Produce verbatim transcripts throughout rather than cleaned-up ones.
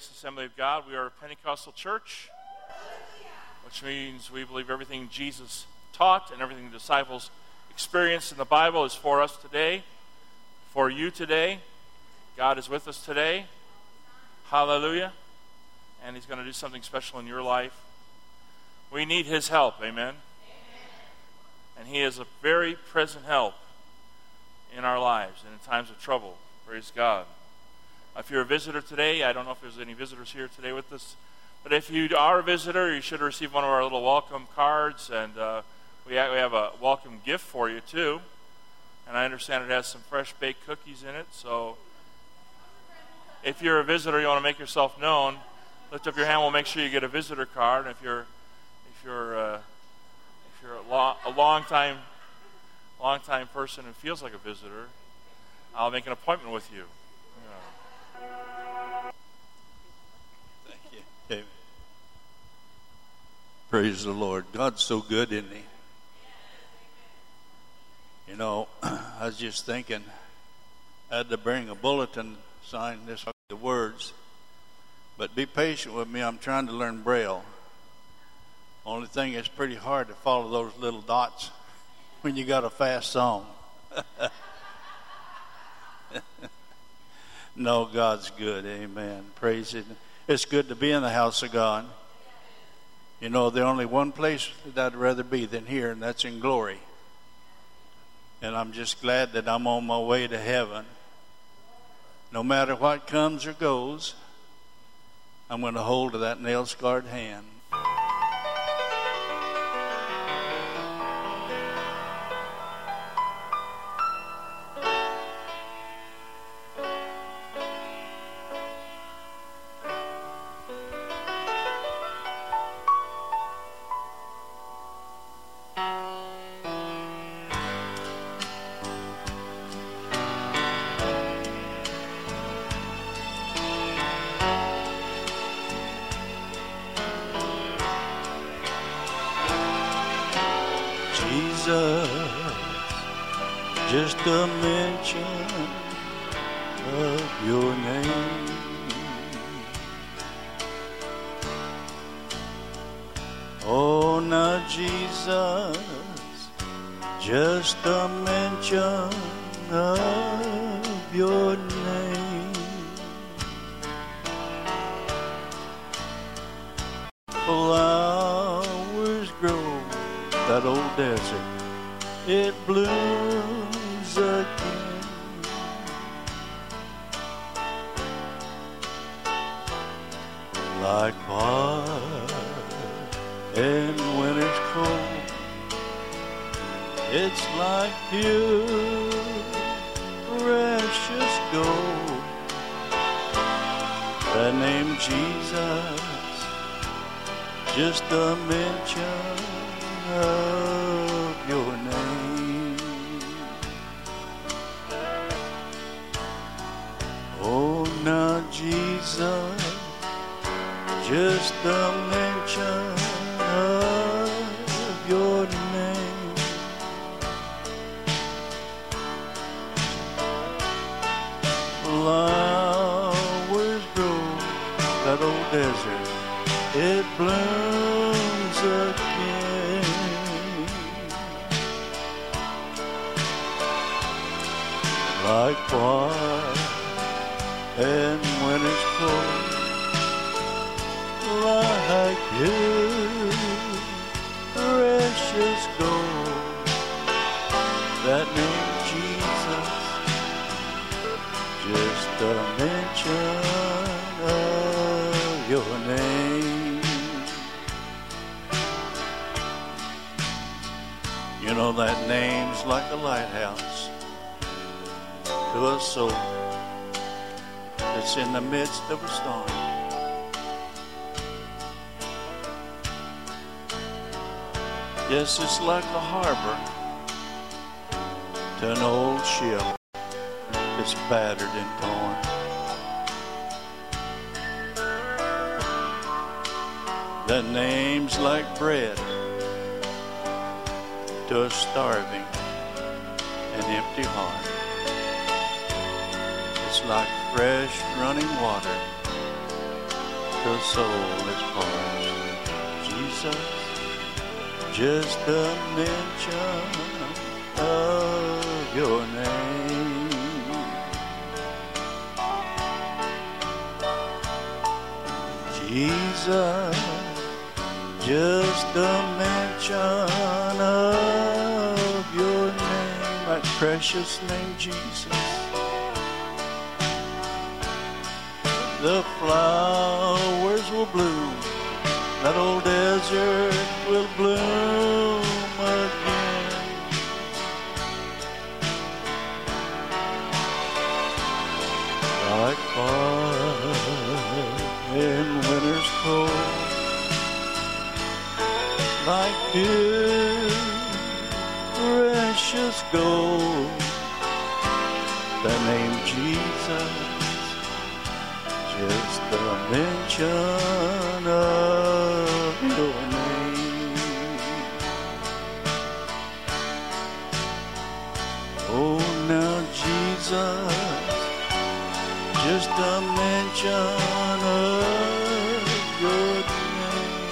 Grace Assembly of God. We are a Pentecostal church, which means we believe everything Jesus taught and everything the disciples experienced in the Bible is for us today, for you today. God is with us today. Hallelujah. And He's going to do something special in your life. We need His help. Amen. Amen. And He is a very present help in our lives and in times of trouble. Praise God. If you're a visitor today, I don't know if there's any visitors here today with us, but if you are a visitor, you should receive one of our little welcome cards, and uh, we have, we have a welcome gift for you too. And I understand it has some fresh baked cookies in it. So if you're a visitor, you want to make yourself known, lift up your hand. We'll make sure you get a visitor card. And if you're if you're uh, if you're a, lo- a long time long time person who feels like a visitor, I'll make an appointment with you. Thank you. Amen. Praise the Lord. God's so good, isn't He? You know, I was just thinking, I had to bring a bulletin sign, this the words, but be patient with me. I'm trying to learn Braille. Only thing is pretty hard to follow those little dots when you got a fast song. No, God's good. Amen. Praise it. It's good to be in the house of God. You know, there's only one place that I'd rather be than here, and that's in glory. And I'm just glad that I'm on my way to heaven. No matter what comes or goes, I'm going to hold to that nail-scarred hand. Just a mention of your name, oh, now Jesus, just a mention of your name, flowers grow, that old desert, it blooms again. Like fire, and when it's cold, it's like pure, precious gold. The name Jesus, just a mention of your name. Oh, now Jesus, just a mention of your name. Flowers grow, that old desert, it blooms again. Like fire, and when it's cold, like pure, precious gold. That name Jesus, just a mention of your name. You know, that name's like a lighthouse to a soul that's in the midst of a storm. Yes, it's like a harbor to an old ship that's battered and torn. The name's like bread to a starving and empty heart. It's like fresh running water the soul is parched. Jesus, just a mention of your name. Jesus, just a mention of your name, that precious name, Jesus. The flowers will bloom, that old desert will bloom again. Like fire in winter's cold, like pure, precious gold, the name Jesus, just a mention of your name. Oh, now Jesus, just a mention of your name.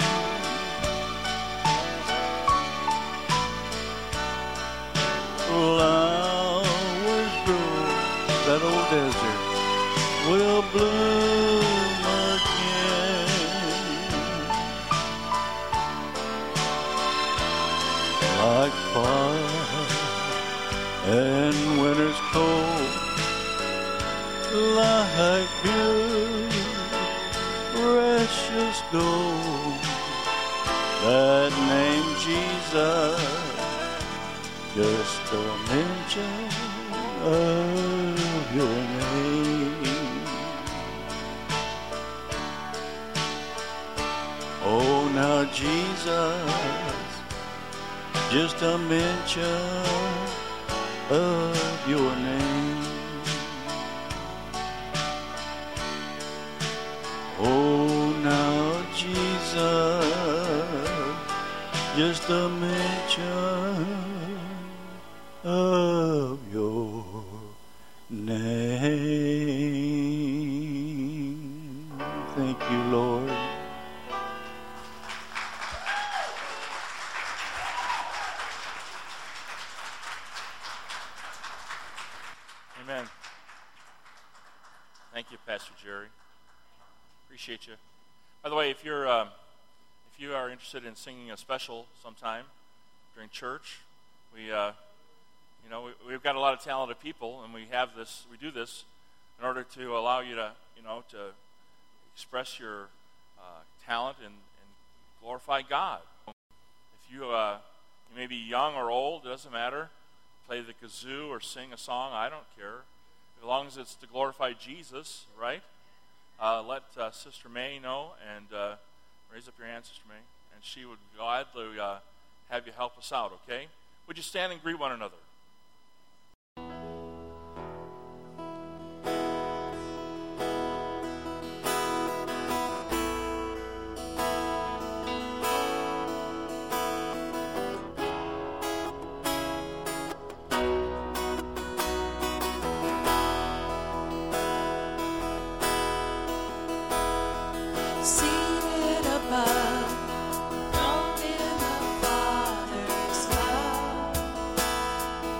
Flowers grow, that old desert will bloom again. Like fire and winter's cold, like pure, precious gold, that name Jesus, just a mention of your name. Oh, now Jesus, just a mention of your name. Oh, now Jesus, just a mention of your name. Thank you, Lord. Amen. Thank you, Pastor Jerry. Appreciate you. By the way, if you're um, if you are interested in singing a special sometime during church, we uh, you know we, we've got a lot of talented people, and we have this. We do this in order to allow you to you know to express your uh, talent and, and glorify God. If you uh, you may be young or old, it doesn't matter. Play the kazoo or sing a song, I don't care. As long as it's to glorify Jesus, right? Uh, let uh, Sister May know, and uh, raise up your hand, Sister May, and she would gladly uh, have you help us out, okay? Would you stand and greet one another? Seated above, throned in the Father's love.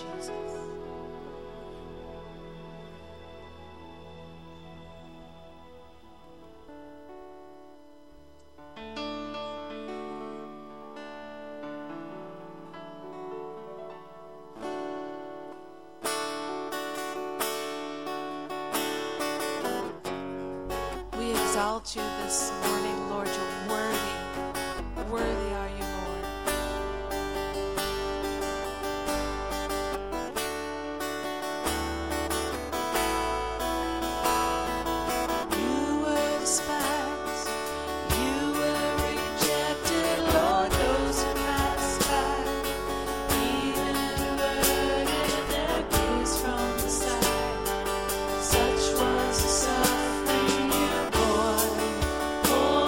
Jesus. We exalt you this morning, Lord. You're worthy. Worthy are you, Lord. You were despised. You were rejected, Lord. Those who passed by, even averted their gaze from the side. Such was the suffering you bore for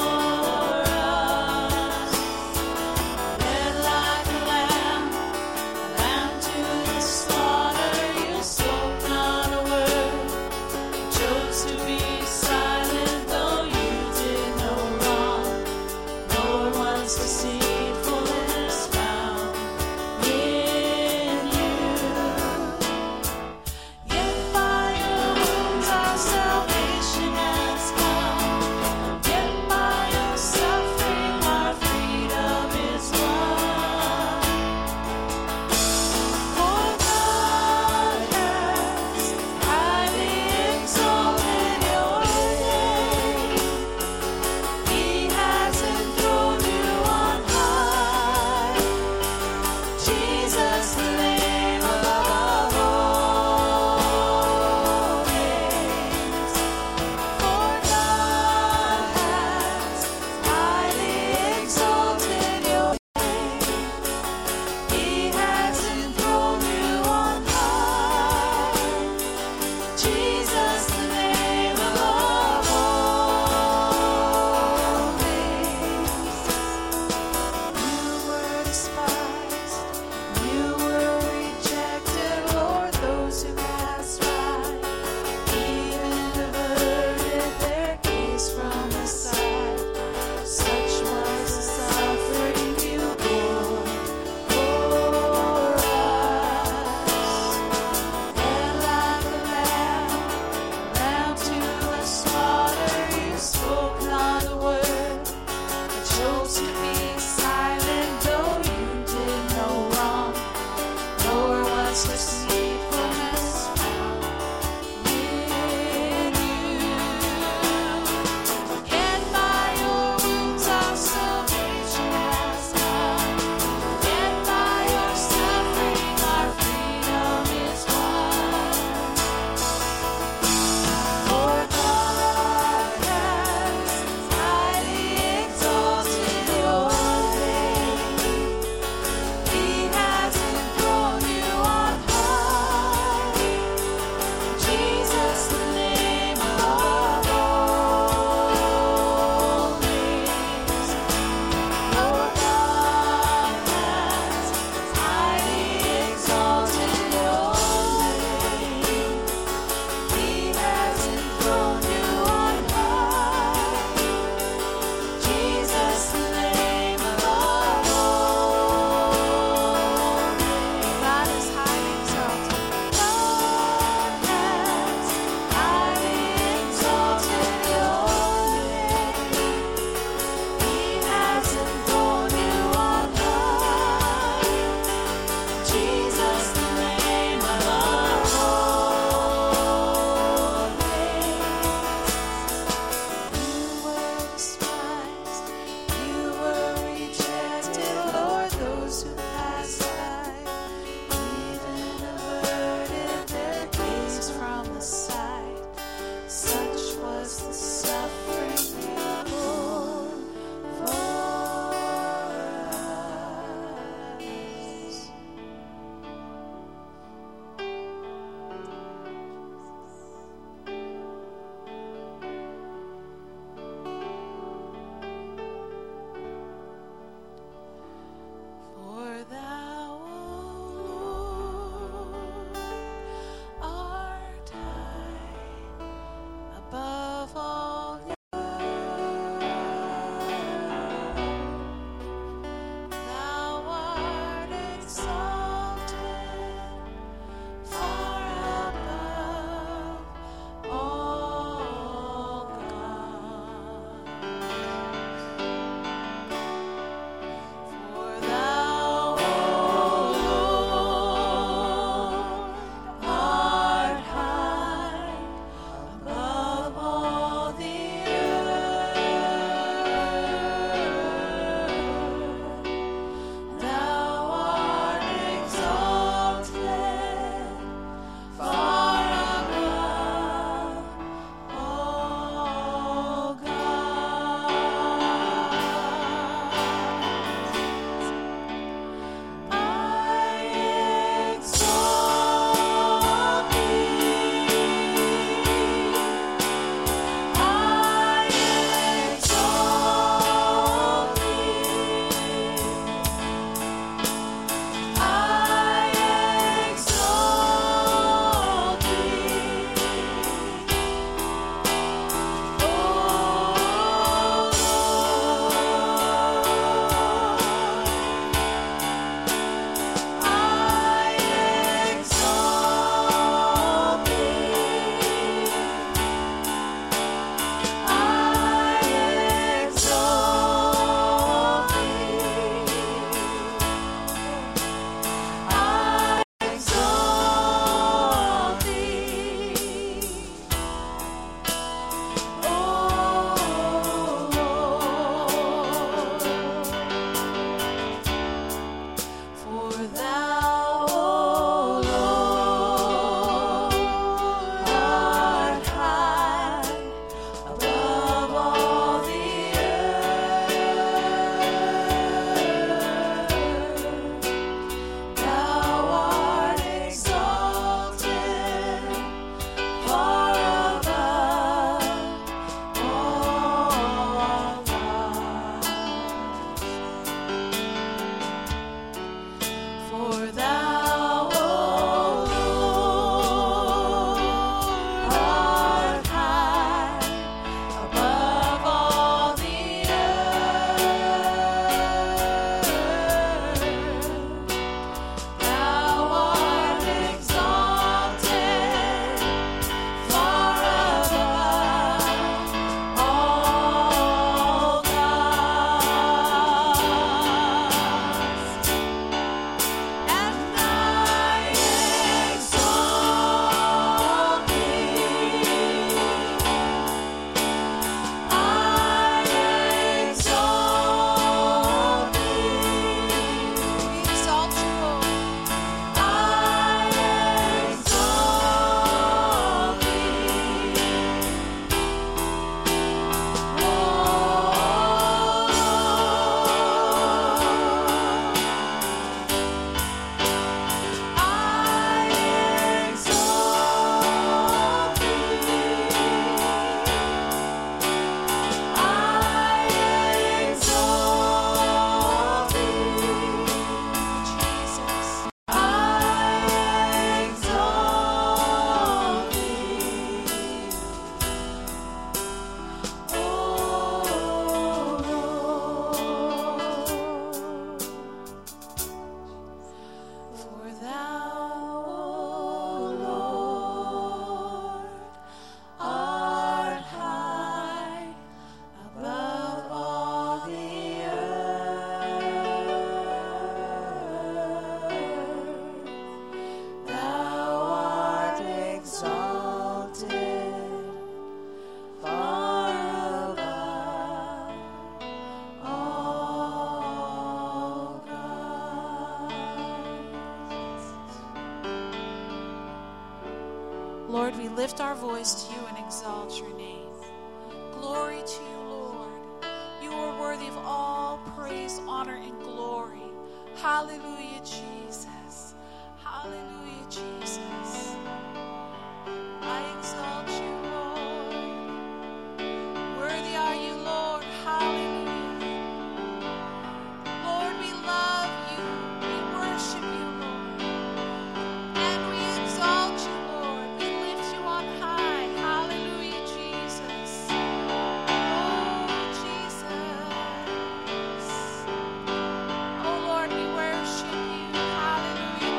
Lord, we lift our voice to you and exalt your name. Glory to you, Lord. You are worthy of all praise, honor, and glory. Hallelujah, Jesus. Hallelujah, Jesus. I exalt you, Lord. Worthy are you, Lord. Hallelujah. Lord, we love you. We worship you, Lord. And we exalt you, Lord. We lift you on high. Hallelujah, Jesus. Oh, Jesus. Oh, Lord, we worship you. Hallelujah,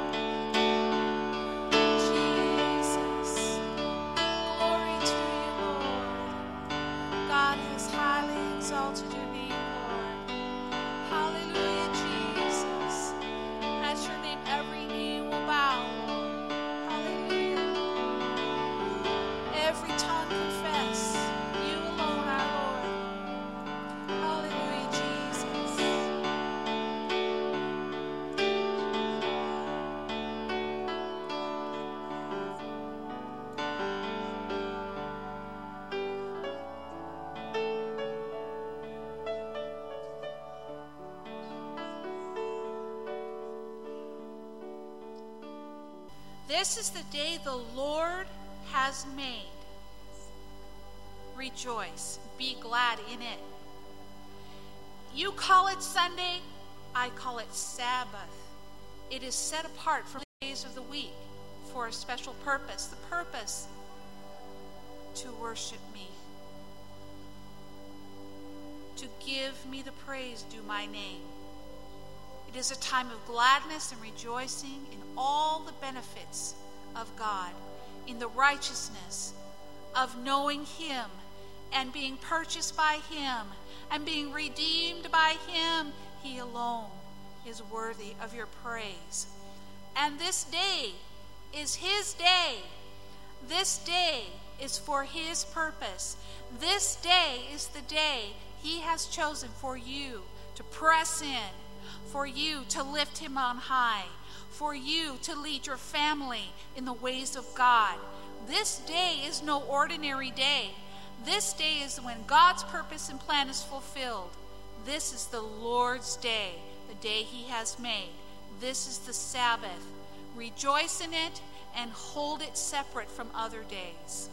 Lord. Jesus. Glory to you, Lord. God has highly exalted your name, Lord. Hallelujah, Jesus. At your name, every knee will bow, Lord. Hallelujah. Every tongue confess you alone, our Lord. Hallelujah, Jesus. This is the day the Lord has made. Rejoice, be glad in it. You call it Sunday, I call it Sabbath. It is set apart from the days of the week for a special purpose, the purpose to worship me, to give me the praise due my name. It is a time of gladness and rejoicing in all the benefits of God, in the righteousness of knowing Him and being purchased by Him and being redeemed by Him. He alone is worthy of your praise. And this day is His day. This day is for His purpose. This day is the day He has chosen for you to press in, for you to lift Him on high, for you to lead your family in the ways of God. This day is no ordinary day. This day is when God's purpose and plan is fulfilled. This is the Lord's day, the day He has made. This is the Sabbath. Rejoice in it and hold it separate from other days.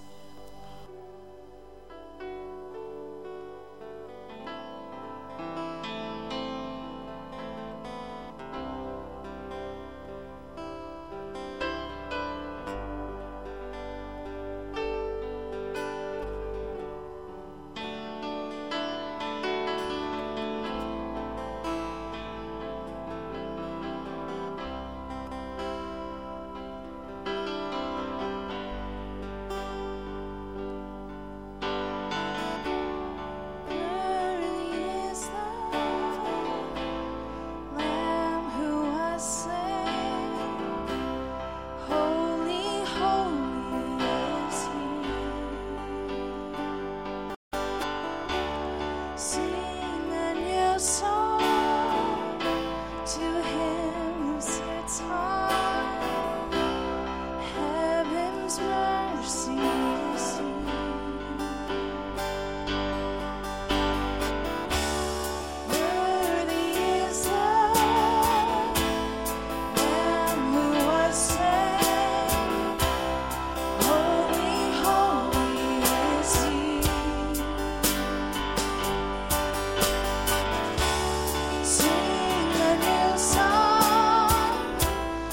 Sing a new song.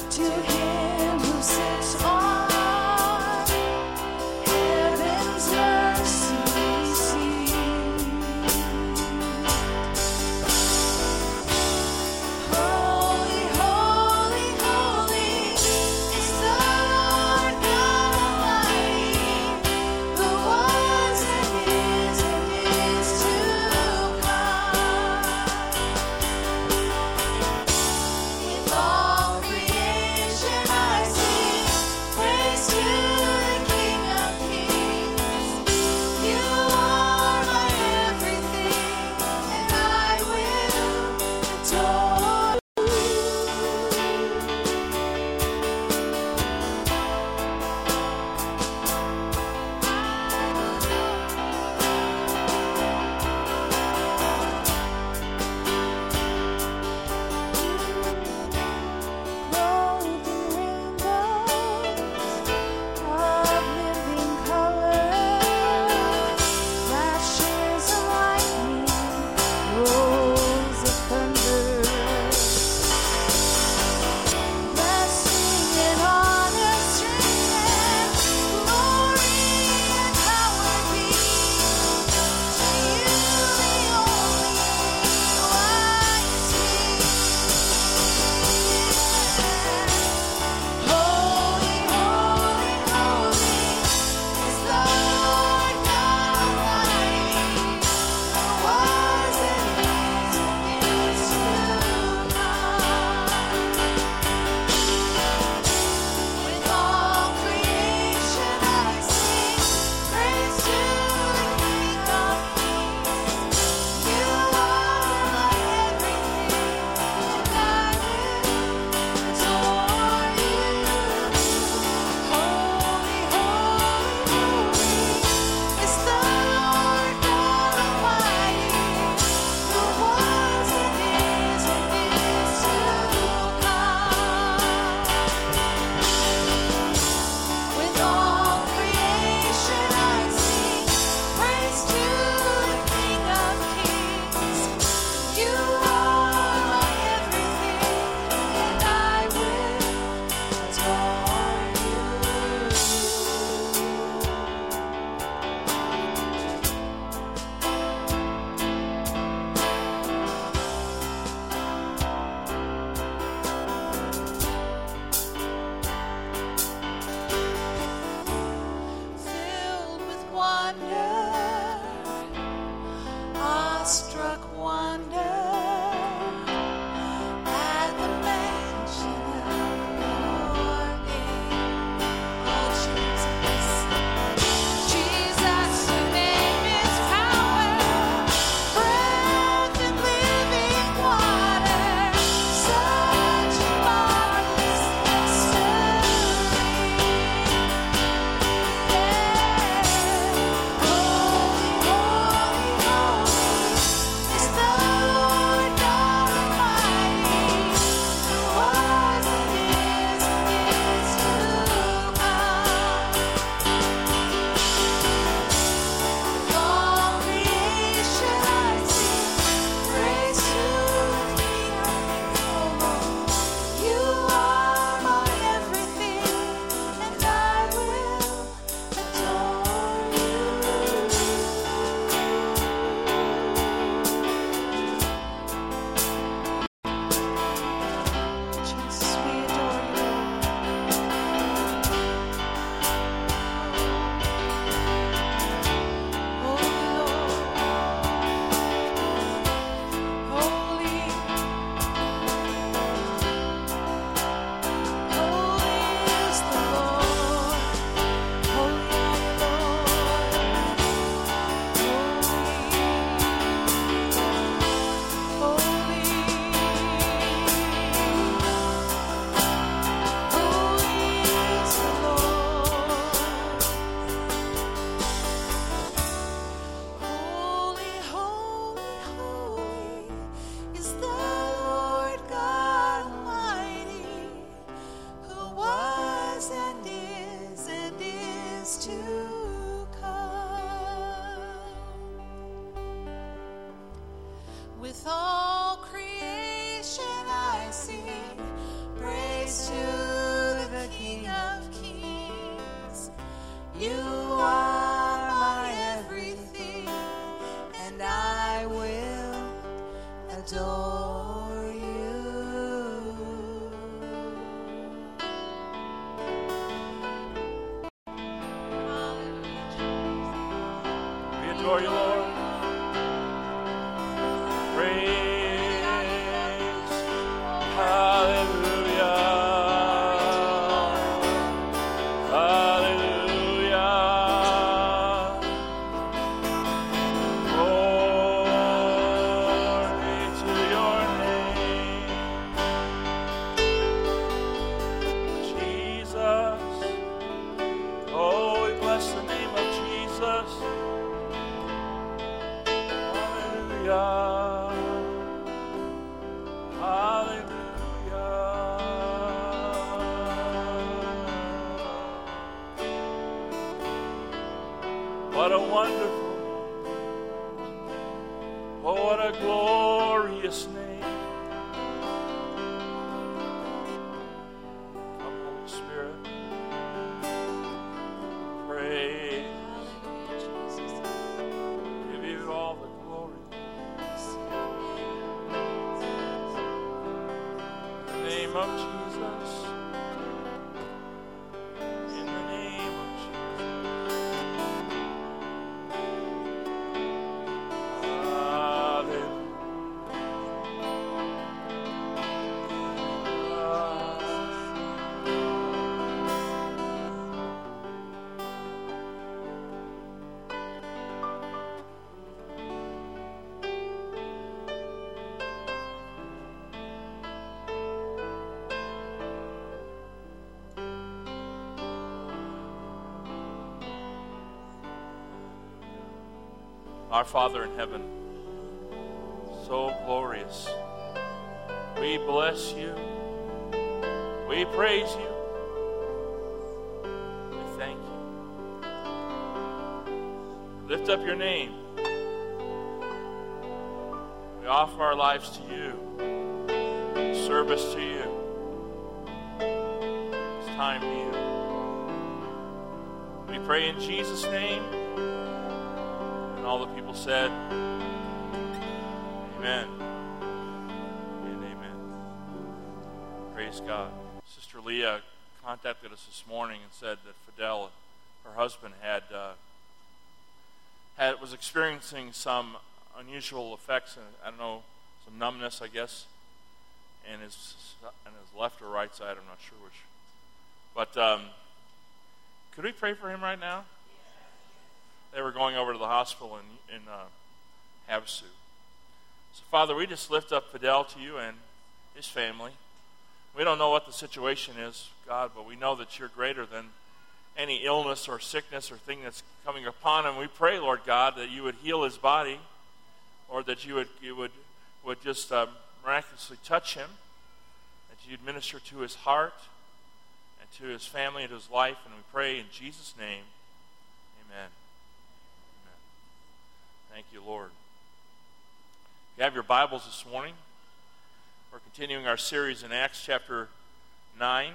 What a wonderful, oh, what a glorious name. Come, Holy Spirit. Praise. Give you all the glory. In the name of Jesus. Our Father in heaven, so glorious. We bless you. We praise you. We thank you. Lift up your name. We offer our lives to you. Service to you. It's time to you. We pray in Jesus' name. And all the people said, amen and amen. Praise God. Sister Leah contacted us this morning and said that Fidel, her husband, had, uh, had was experiencing some unusual effects, and I don't know, some numbness, I guess, in his, in his left or right side. I'm not sure which. But um, could we pray for him right now? They were going over to the hospital in, in uh, Havasu. So, Father, we just lift up Fidel to you and his family. We don't know what the situation is, God, but we know that you're greater than any illness or sickness or thing that's coming upon him. We pray, Lord God, that you would heal his body, or that you would you would, would just um, miraculously touch him, that you'd minister to his heart and to his family and to his life. And we pray in Jesus' name, amen. Thank you, Lord. If you have your Bibles this morning, we're continuing our series in Acts chapter nine.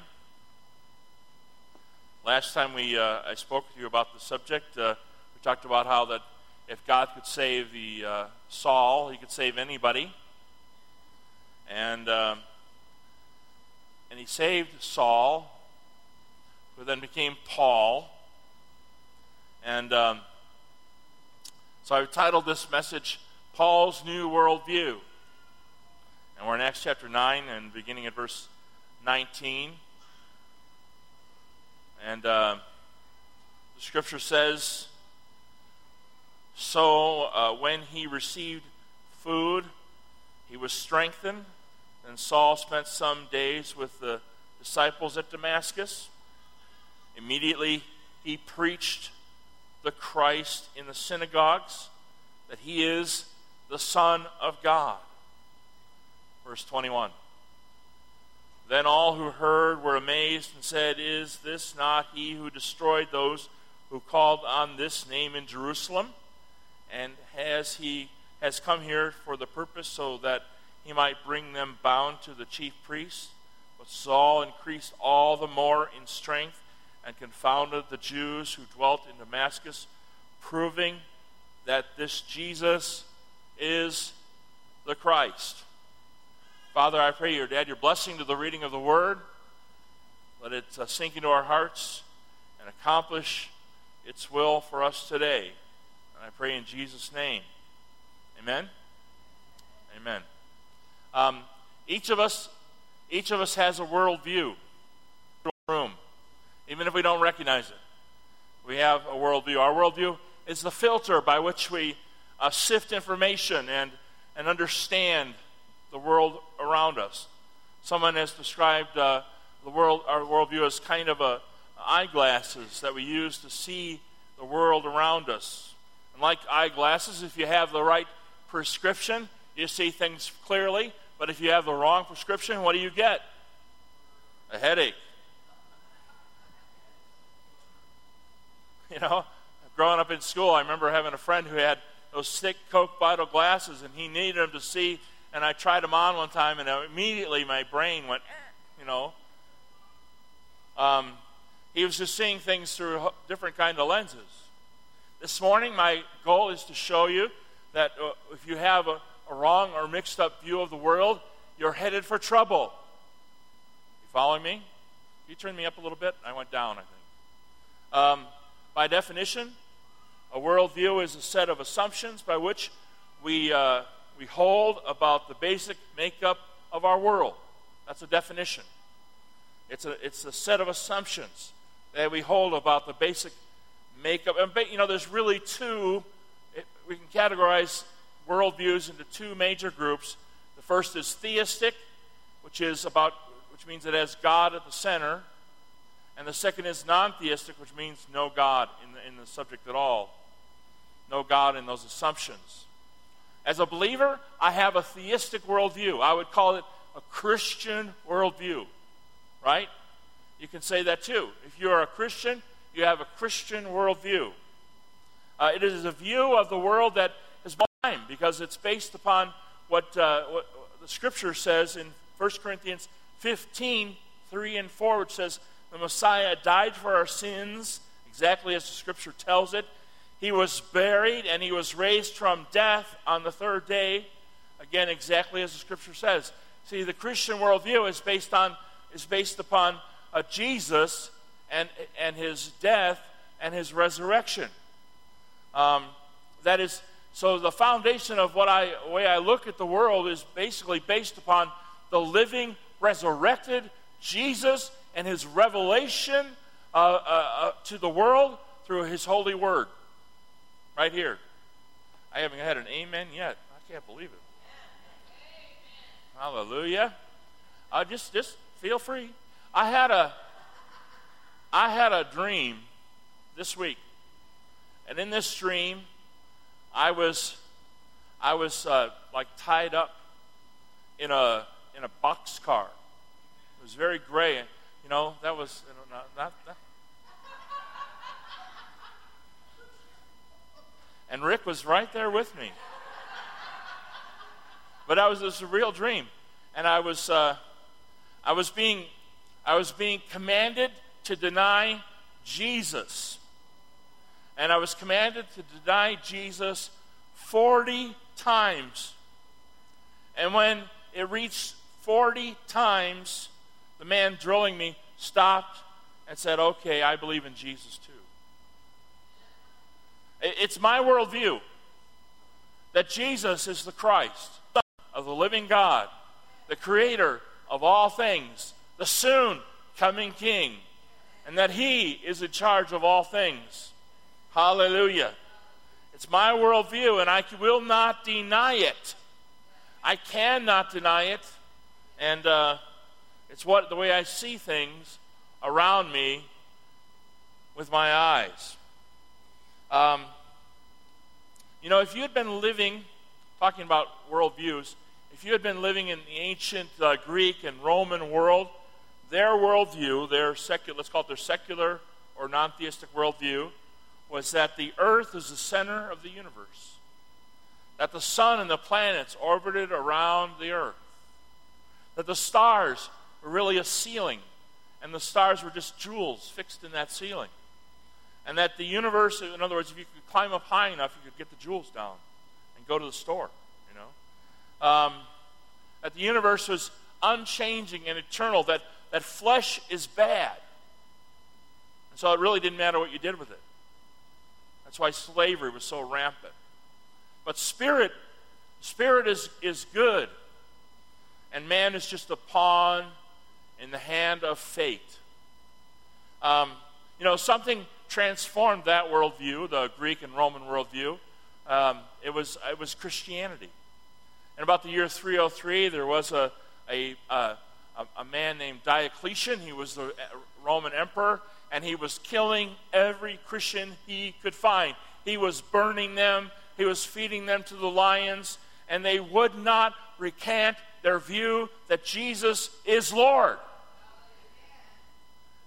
Last time we uh, I spoke with you about the subject, uh, we talked about how that if God could save the uh, Saul, he could save anybody. And, um, and he saved Saul, who then became Paul. And... Um, So I've titled this message, Paul's New Worldview. And we're in Acts chapter nine and beginning at verse nineteen. And uh, the scripture says, So uh, when he received food, he was strengthened. And Saul spent some days with the disciples at Damascus. Immediately he preached the Christ in the synagogues, that he is the Son of God. Verse twenty-one. Then all who heard were amazed and said, Is this not he who destroyed those who called on this name in Jerusalem? And has he has come here for the purpose so that he might bring them bound to the chief priests? But Saul increased all the more in strength and confounded the Jews who dwelt in Damascus, proving that this Jesus is the Christ. Father, I pray your dad, your blessing to the reading of the word. Let it uh, sink into our hearts and accomplish its will for us today. And I pray in Jesus' name. Amen? Amen. Um, each of us, each of us has a worldview. Room. Even if we don't recognize it. We have a worldview. Our worldview is the filter by which we uh, sift information and, and understand the world around us. Someone has described uh, the world, our worldview as kind of a eyeglasses that we use to see the world around us. And like eyeglasses, if you have the right prescription, you see things clearly. But if you have the wrong prescription, what do you get? A headache. You know, growing up up in school, I remember having a friend who had those thick Coke bottle glasses, and he needed them to see, and I tried them on one time, and immediately my brain went, eh, you know. Um, he was just seeing things through different kind of lenses. This morning, my goal is to show you that uh, if you have a, a wrong or mixed up view of the world, you're headed for trouble. You following me? You turned me up a little bit? I went down, I think. Um, by definition, a worldview is a set of assumptions by which we uh, we hold about the basic makeup of our world. That's a definition. It's a it's a set of assumptions that we hold about the basic makeup. And you know, there's really two. It, we can categorize worldviews into two major groups. The first is theistic, which is about which means it has God at the center. And the second is non-theistic, which means no God in the, in the subject at all. No God in those assumptions. As a believer, I have a theistic worldview. I would call it a Christian worldview, right? You can say that too. If you are a Christian, you have a Christian worldview. Uh, it is a view of the world that is blind because it's based upon what, uh, what the Scripture says in First Corinthians fifteen, three and four, which says, the Messiah died for our sins, exactly as the Scripture tells it. He was buried, and he was raised from death on the third day, again, exactly as the Scripture says. See, the Christian worldview is based on is based upon uh, Jesus and and his death and his resurrection. Um, that is, so the foundation of what I the way I look at the world is basically based upon the living, resurrected Jesus and his revelation uh, uh, uh, to the world through his holy word. Right here. I haven't had an amen yet. I can't believe it. Hallelujah. Uh, just, just feel free. I had a, I had a dream this week, and in this dream, I was, I was uh, like tied up in a in a boxcar. It was very gray. You know, that was you know, not, not that. And Rick was right there with me. But I was, it was a real dream, and I was, uh, I was being, I was being commanded to deny Jesus, and I was commanded to deny Jesus forty times. And when it reached forty times, the man drilling me stopped and said, "Okay, I believe in Jesus too." It's my worldview that Jesus is the Christ, Son of the living God, the Creator of all things, the soon coming King, and that He is in charge of all things. Hallelujah. It's my worldview, and I will not deny it. I cannot deny it, and uh, it's what the way I see things around me with my eyes. Um, you know, if you had been living, talking about worldviews, if you had been living in the ancient uh, Greek and Roman world, their worldview, their secular, let's call it their secular or non-theistic worldview, was that the earth is the center of the universe, that the sun and the planets orbited around the earth, that the stars were really a ceiling, and the stars were just jewels fixed in that ceiling. And that the universe, in other words, if you could climb up high enough, you could get the jewels down and go to the store, you know. Um, that the universe was unchanging and eternal, that, that flesh is bad. And so it really didn't matter what you did with it. That's why slavery was so rampant. But spirit, spirit is, is good. And man is just a pawn in the hand of fate. Um, you know, something transformed that worldview, the Greek and Roman worldview. Um, it was it was Christianity. And about the year three oh three, there was a a, a a man named Diocletian. He was the Roman emperor, and he was killing every Christian he could find. He was burning them. He was feeding them to the lions, and they would not recant their view that Jesus is Lord.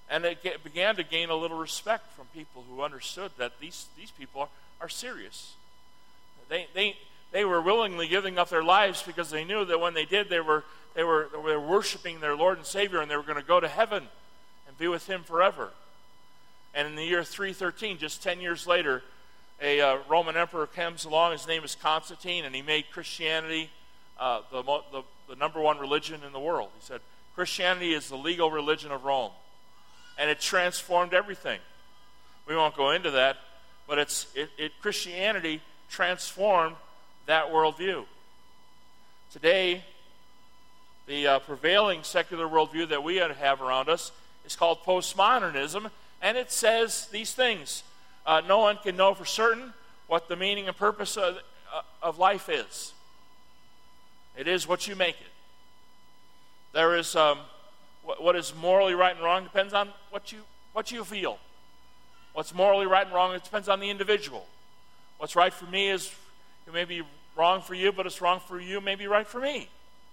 And it get, began to gain a little respect from people who understood that these, these people are, are serious. They, they, they were willingly giving up their lives because they knew that when they did, they were, they were, they were worshiping their Lord and Savior, and they were going to go to heaven and be with Him forever. And in the year three thirteen, just ten years later, a uh, Roman emperor comes along. His name is Constantine, and he made Christianity uh, the, the, the number one religion in the world. He said, Christianity is the legal religion of Rome. And it transformed everything. We won't go into that, but it's it, it Christianity transformed that worldview. Today, the uh, prevailing secular worldview that we have around us is called postmodernism, and it says these things. Uh, no one can know for certain what the meaning and purpose of, uh, of life is. It is what you make it. There is... Um, What is morally right and wrong depends on what you what you feel. What's morally right and wrong, it depends on the individual. What's right for me is it may be wrong for you, but it's wrong for you, may be right for me.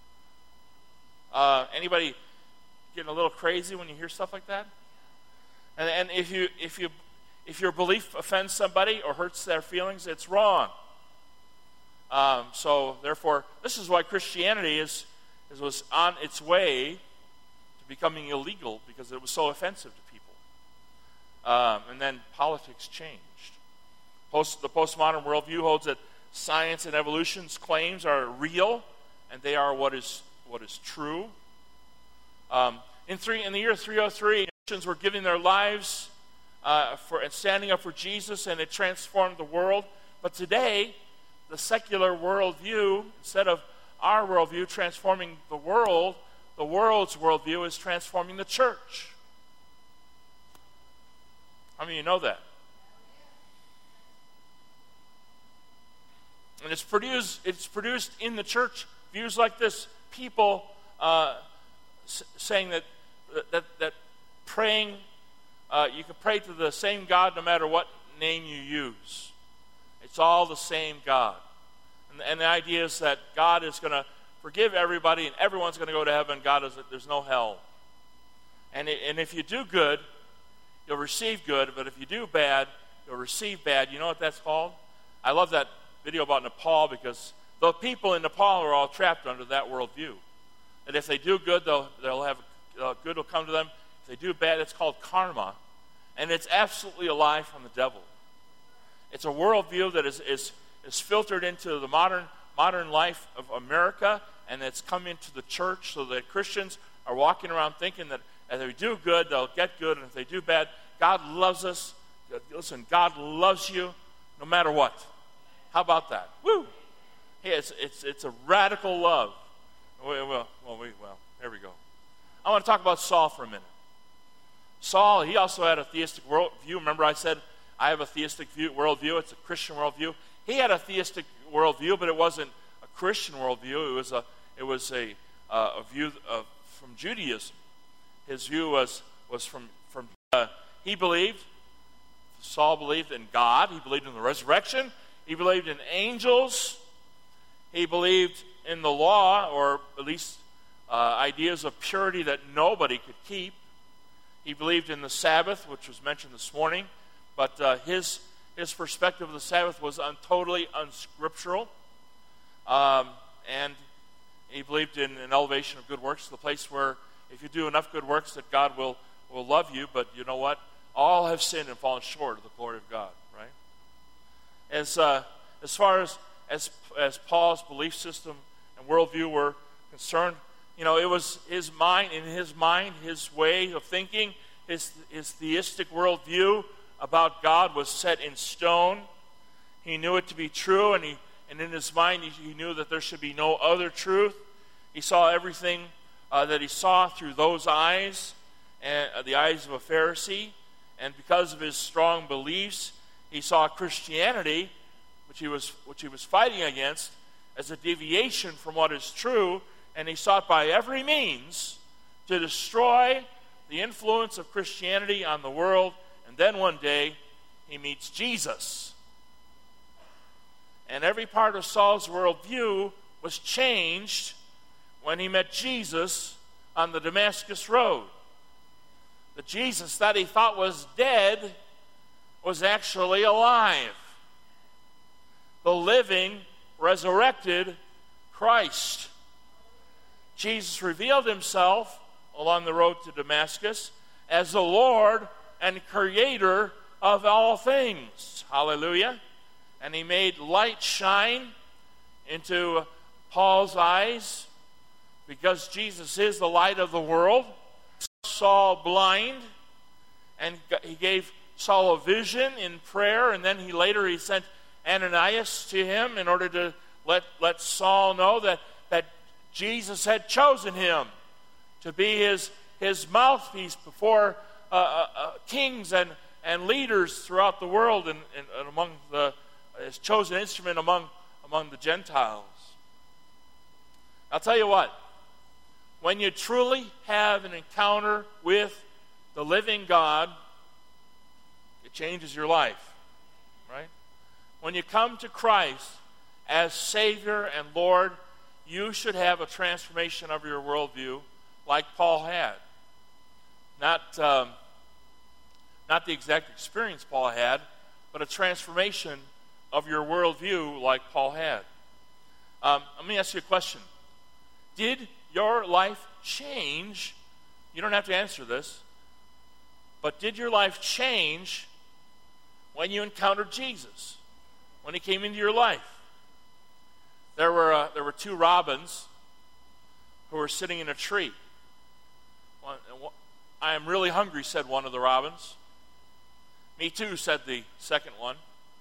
Uh, anybody getting a little crazy when you hear stuff like that? And, and if you if you if your belief offends somebody or hurts their feelings, it's wrong. Um, so therefore, this is why Christianity is, is was on its way becoming illegal because it was so offensive to people. Um, and then politics changed. Post, the postmodern worldview holds that science and evolution's claims are real, and they are what is what is true. Um, in three in the year three oh three, Christians were giving their lives uh, for and standing up for Jesus, and it transformed the world. But today, the secular worldview, instead of our worldview transforming the world, the world's worldview is transforming the church. How many of you know that? And it's produced, it's produced in the church views like this. People uh, s- saying that, that, that praying, uh, you can pray to the same God no matter what name you use. It's all the same God. And, and the idea is that God is going to forgive everybody, and everyone's going to go to heaven. God is there's no hell. And it, and if you do good, you'll receive good. But if you do bad, you'll receive bad. You know what that's called? I love that video about Nepal because the people in Nepal are all trapped under that worldview. And if they do good, they'll they'll have uh, good will come to them. If they do bad, it's called karma, and it's absolutely a lie from the devil. It's a worldview that is is is filtered into the modern. modern life of America, and it's come into the church so that Christians are walking around thinking that if they do good, they'll get good, and if they do bad, God loves us. Listen, God loves you no matter what. How about that? Woo! Hey, it's it's it's a radical love. Well, well, well, we, well, there we go. I want to talk about Saul for a minute. Saul, he also had a theistic worldview. Remember I said I have a theistic view, worldview. It's a Christian worldview. He had a theistic worldview, but it wasn't a Christian worldview. It was a it was a uh, a view of, from Judaism. His view was was from from uh, he believed. Saul believed in God. He believed in the resurrection. He believed in angels. He believed in the law, or at least uh, ideas of purity that nobody could keep. He believed in the Sabbath, which was mentioned this morning, but uh, his his perspective of the Sabbath was un, totally unscriptural. Um, and he believed in an elevation of good works, the place where if you do enough good works that God will, will love you, but you know what? All have sinned and fallen short of the glory of God, right? As uh, as far as, as as Paul's belief system and worldview were concerned, you know, it was his mind, in his mind, his way of thinking, his his theistic worldview about God was set in stone. He knew it to be true, and he and in his mind he, he knew that there should be no other truth. He saw everything uh, that he saw through those eyes, and uh, the eyes of a Pharisee. And because of his strong beliefs, he saw Christianity, which he was which he was fighting against, as a deviation from what is true, and he sought by every means to destroy the influence of Christianity on the world. And then one day, he meets Jesus. And every part of Saul's worldview was changed when he met Jesus on the Damascus Road. The Jesus that he thought was dead was actually alive. The living, resurrected Christ. Jesus revealed himself along the road to Damascus as the Lord and Creator of all things. Hallelujah. And he made light shine into Paul's eyes because Jesus is the light of the world. Saul blind, and he gave Saul a vision in prayer, and then he later he sent Ananias to him in order to let, let Saul know that, that Jesus had chosen him to be his, his mouthpiece before uh, uh, uh, kings and, and leaders throughout the world, and, and, and among the his chosen instrument among, among the Gentiles. I'll tell you what, when you truly have an encounter with the living God, it changes your life, right? When you come to Christ as Savior and Lord, you should have a transformation of your worldview like Paul had. Not, um, not the exact experience Paul had, but a transformation of your worldview like Paul had. Um, let me ask you a question. Did your life change? You don't have to answer this, but did your life change when you encountered Jesus, when he came into your life? There were uh, there were two robins who were sitting in a tree. One, I am really hungry, said one of the robins. Me too, said the second one.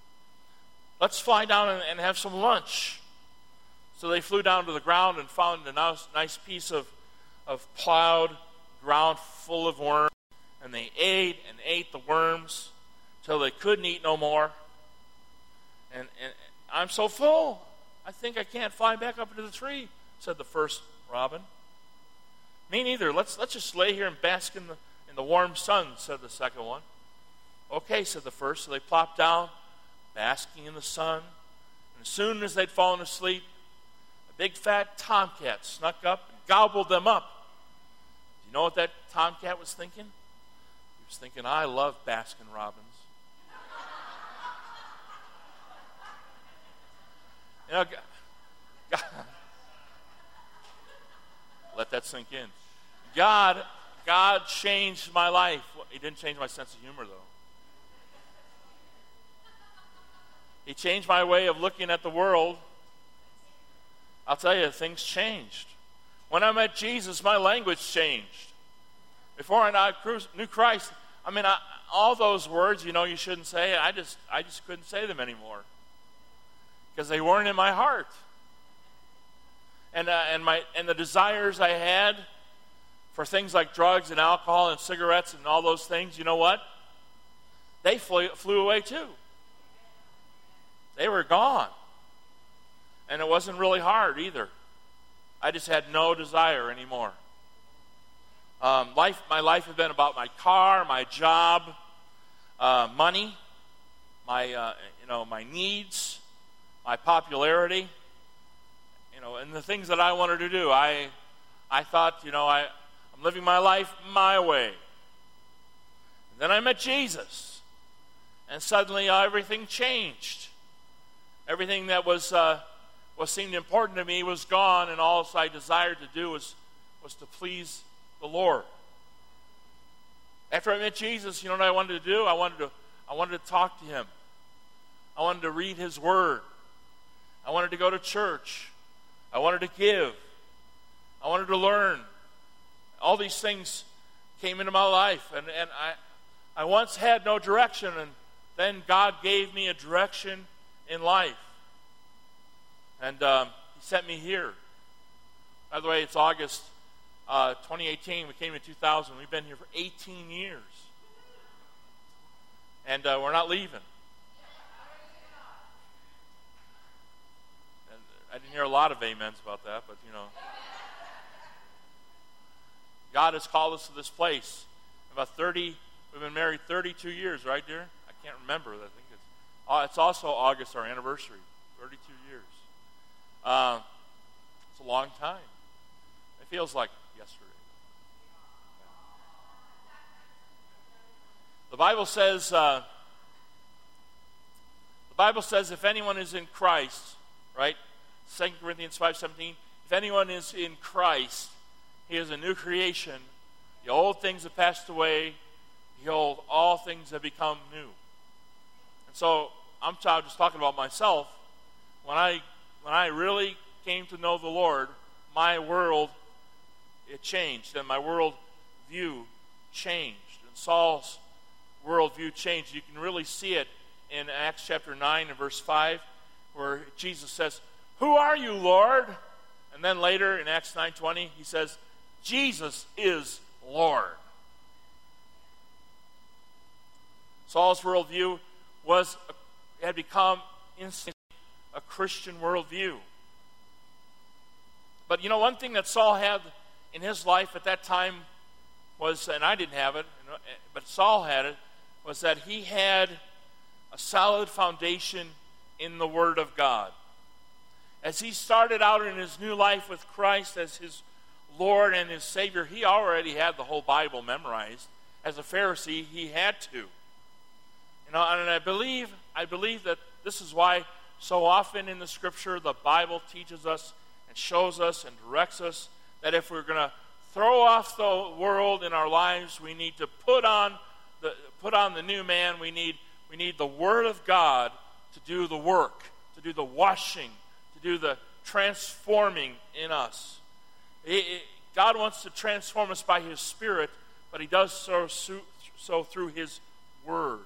Let's fly down and, and have some lunch. So they flew down to the ground and found a nice, nice piece of, of plowed ground full of worms. And they ate and ate the worms till they couldn't eat no more. And, and I'm so full, I think I can't fly back up into the tree, said the first robin. Me neither. Let's let's just lay here and bask in the in the warm sun, said the second one. Okay, said the first. So they plopped down, basking in the sun. And as soon as they'd fallen asleep, a big fat tomcat snuck up and gobbled them up. Do you know what that tomcat was thinking? He was thinking, I love Baskin Robbins. You know, God, let that sink in. God, God changed my life. He didn't change my sense of humor, though. He changed my way of looking at the world. I'll tell you, things changed. When I met Jesus, my language changed. Before I knew Christ, I mean, I, all those words, you know, you shouldn't say, I just, I just couldn't say them anymore because they weren't in my heart. And uh, and my and the desires I had for things like drugs and alcohol and cigarettes and all those things, you know what? They flew, flew away too. They were gone. And it wasn't really hard either. I just had no desire anymore. Um, life, my life had been about my car, my job, uh, money, my uh, you know my needs, my popularity, you know, and the things that I wanted to do. I I thought, you know, I I'm living my life my way. And then I met Jesus, and suddenly uh, everything changed. Everything that was uh, what seemed important to me was gone, and all I desired to do was was to please the Lord. After I met Jesus, you know what I wanted to do? I wanted to I wanted to talk to him. I wanted to read his word. I wanted to go to church. I wanted to give. I wanted to learn. All these things came into my life, and, and I I once had no direction, and then God gave me a direction in life. And um, he sent me here. By the way, it's August uh, twenty eighteen. We came in two thousand. We've been here for eighteen years. And uh, we're not leaving. And I didn't hear a lot of amens about that, but you know. God has called us to this place. About thirty, we've been married thirty-two years, right, dear? I can't remember. I think it's, uh, it's also August, our anniversary, thirty-two years. Uh, it's a long time. It feels like yesterday. the Bible says, uh, the Bible says if anyone is in Christ, right? Second Corinthians five seventeen, if anyone is in Christ, he is a new creation. The old things have passed away. Behold, all things have become new. And so, I'm just talking about myself. When I when I really came to know the Lord, my world, it changed, and my world view changed. And Saul's worldview changed. You can really see it in Acts chapter nine and verse five, where Jesus says, "Who are you, Lord?" And then later in Acts nine twenty, he says, "Jesus is Lord." Saul's worldview was had become instantly a Christian worldview. But you know, one thing that Saul had in his life at that time was, and I didn't have it, but Saul had it, was that he had a solid foundation in the Word of God. As he started out in his new life with Christ as his Lord and his Savior, he already had the whole Bible memorized. As a Pharisee, he had to. You know, and I believe, I believe that this is why so often in the Scripture the Bible teaches us and shows us and directs us that if we're going to throw off the world in our lives, we need to put on the put on the new man. We need we need the Word of God to do the work, to do the washing, to do the transforming in us. It, it, God wants to transform us by His Spirit, but He does so, so, so through His Word.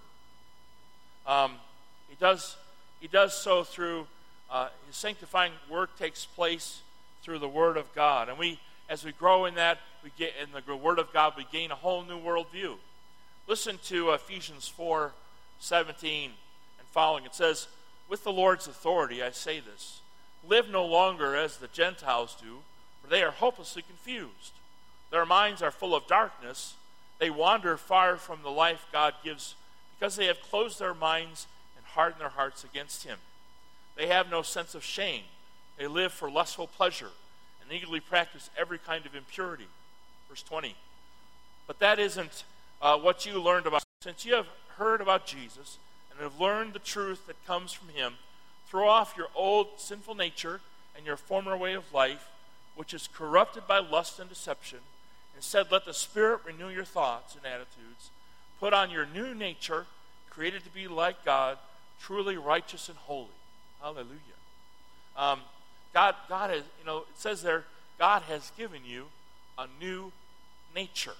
Um, he does He does so through uh, His sanctifying work takes place through the Word of God, and we, as we grow in that, we get in the Word of God, we gain a whole new worldview. Listen to Ephesians four seventeen and following. It says, "With the Lord's authority I say this: live no longer as the Gentiles do, for they are hopelessly confused. Their minds are full of darkness. They wander far from the life God gives, because they have closed their minds and hardened their hearts against Him. They have no sense of shame. They live for lustful pleasure and eagerly practice every kind of impurity." Verse twenty. But that isn't uh, what you learned about. Since you have heard about Jesus and have learned the truth that comes from Him, throw off your old sinful nature and your former way of life, which is corrupted by lust and deception. Instead, let the Spirit renew your thoughts and attitudes. Put on your new nature, created to be like God, truly righteous and holy. Hallelujah. Um, God, God has, you know, it says there, God has given you a new nature.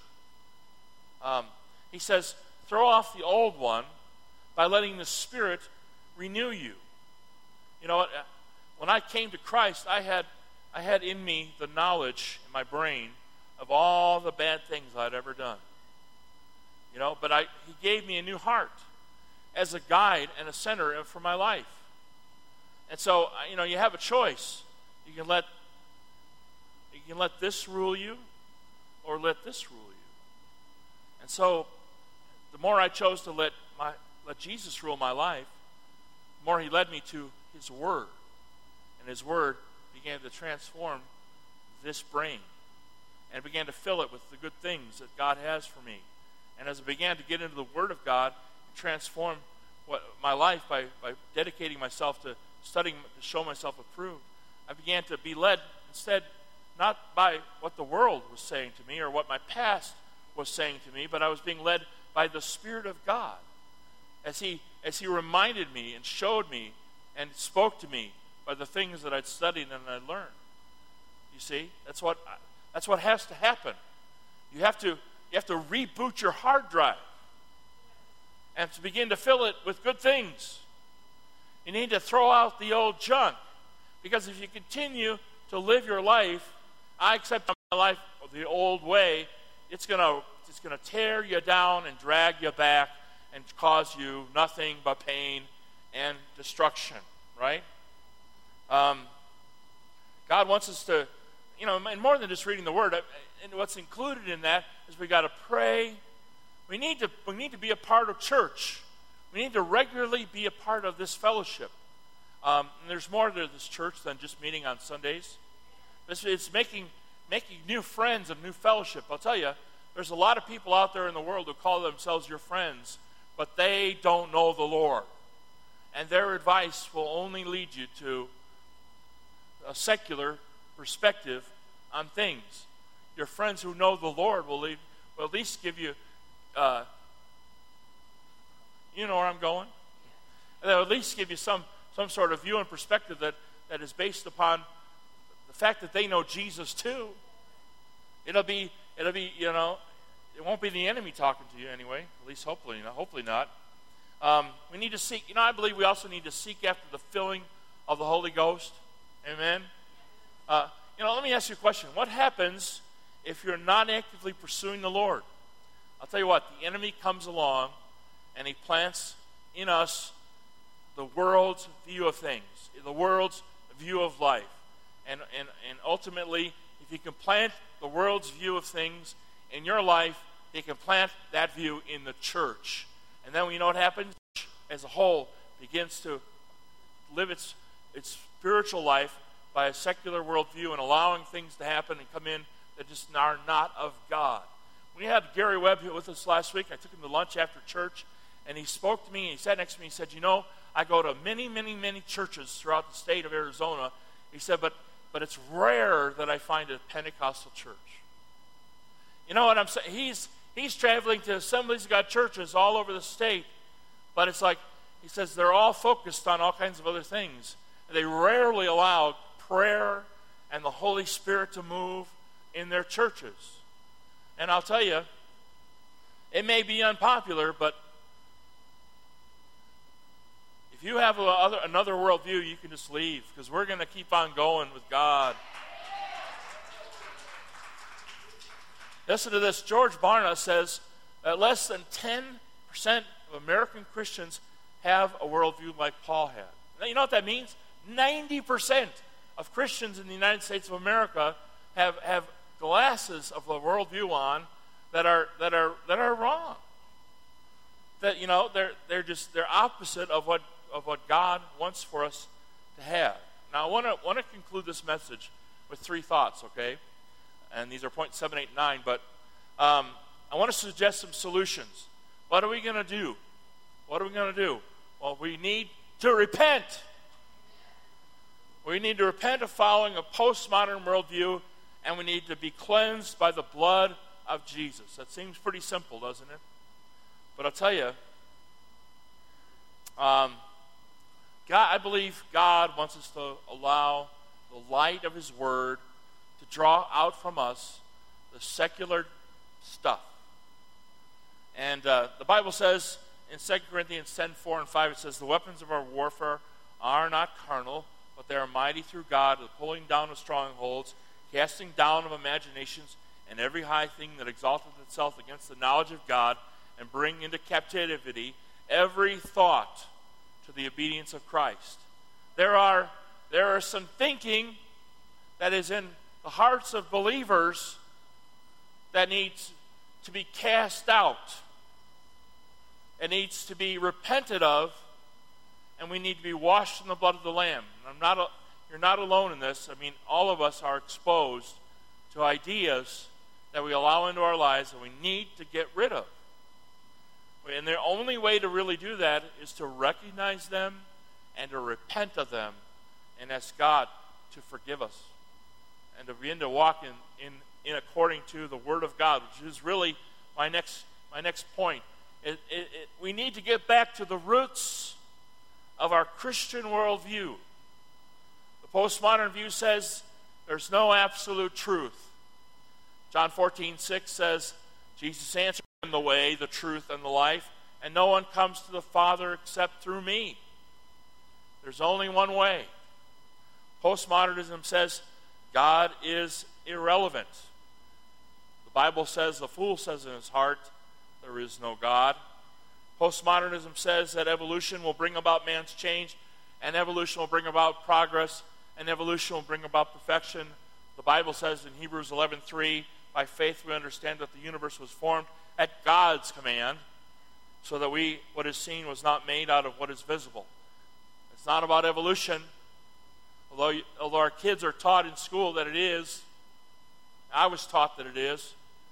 Um, he says, throw off the old one by letting the Spirit renew you. You know, when I came to Christ, I had, I had in me the knowledge in my brain of all the bad things I'd ever done. You know, but I, He gave me a new heart as a guide and a center for my life. And so, you know, you have a choice. You can let you can let this rule you, or let this rule you. And so, the more I chose to let my let Jesus rule my life, the more He led me to His Word, and His Word began to transform this brain, and began to fill it with the good things that God has for me. And as I began to get into the Word of God, and transform what my life by, by dedicating myself to studying to show myself approved, I began to be led instead not by what the world was saying to me or what my past was saying to me, but I was being led by the Spirit of God as He as He reminded me and showed me and spoke to me by the things that I'd studied and I'd learned. You see, that's what that's what has to happen. You have to you have to reboot your hard drive and to begin to fill it with good things. You need to throw out the old junk, because if you continue to live your life, I accept my life the old way, it's gonna it's gonna tear you down and drag you back and cause you nothing but pain and destruction. Right? Um, God wants us to, you know, and more than just reading the Word. And what's included in that is we got to pray. We need to we need to be a part of church. We need to regularly be a part of this fellowship. Um, and there's more to this church than just meeting on Sundays. It's, it's making making new friends and new fellowship. I'll tell you, there's a lot of people out there in the world who call themselves your friends, but they don't know the Lord. And their advice will only lead you to a secular perspective on things. Your friends who know the Lord will, lead, will at least give you, uh, you know where I'm going? They'll at least give you some, some sort of view and perspective that, that is based upon the fact that they know Jesus too. It'll be, it'll be, you know, it won't be the enemy talking to you anyway. At least hopefully, you know, hopefully not. Um, we need to seek, you know, I believe we also need to seek after the filling of the Holy Ghost. Amen? Uh, you know, let me ask you a question. What happens if you're not actively pursuing the Lord? I'll tell you what, the enemy comes along and he plants in us the world's view of things, the world's view of life. And, and, and ultimately, if you can plant the world's view of things in your life, he can plant that view in the church. And then you know what happens? As a whole begins to live its, its spiritual life by a secular worldview and allowing things to happen and come in that just are not of God. We had Gary Webb here with us last week. I took him to lunch after church, and he spoke to me, and he sat next to me, and he said, you know, I go to many, many, many churches throughout the state of Arizona. He said, but, but it's rare that I find a Pentecostal church. You know what I'm saying? He's, he's traveling to Assemblies of God churches all over the state, but it's like, he says they're all focused on all kinds of other things. They rarely allow prayer and the Holy Spirit to move in their churches. And I'll tell you, it may be unpopular, but if you have a other, another worldview, you can just leave, because we're going to keep on going with God. Listen to this. George Barna says that less than ten percent of American Christians have a worldview like Paul had. Now, you know what that means? ninety percent of Christians in the United States of America have, have glasses of the worldview on that are that are that are wrong. That, you know, they're they're just they're opposite of what of what God wants for us to have. Now I want to want to conclude this message with three thoughts, okay? And these are points seven, eight, nine. But um, I want to suggest some solutions. What are we going to do? What are we going to do? Well, we need to repent. We need to repent of following a postmodern worldview, and we need to be cleansed by the blood of Jesus. That seems pretty simple, doesn't it? But I'll tell you, um, God, I believe God wants us to allow the light of His Word to draw out from us the secular stuff. And uh, the Bible says in Second Corinthians ten, four and five, it says, the weapons of our warfare are not carnal, but they are mighty through God, the pulling down of strongholds, casting down of imaginations, and every high thing that exalteth itself against the knowledge of God, and bring into captivity every thought to the obedience of Christ. There are, there are some thinking that is in the hearts of believers that needs to be cast out. It needs to be repented of, and we need to be washed in the blood of the Lamb. And I'm not a, you're not alone in this. I mean, all of us are exposed to ideas that we allow into our lives that we need to get rid of. And the only way to really do that is to recognize them and to repent of them and ask God to forgive us and to begin to walk in, in, in according to the Word of God, which is really my next my next point. It, it, it, we need to get back to the roots of our Christian worldview. The postmodern view says there's no absolute truth. John fourteen, six says, Jesus answered, I am the way, the truth, and the life, and no one comes to the Father except through me. There's only one way. Postmodernism says God is irrelevant. The Bible says, the fool says in his heart, there is no God. Postmodernism says that evolution will bring about man's change, and evolution will bring about progress, and evolution will bring about perfection. The Bible says in Hebrews eleven three, by faith we understand that the universe was formed at God's command, so that we, what is seen was not made out of what is visible. It's not about evolution, although, although our kids are taught in school that it is. I was taught that it is.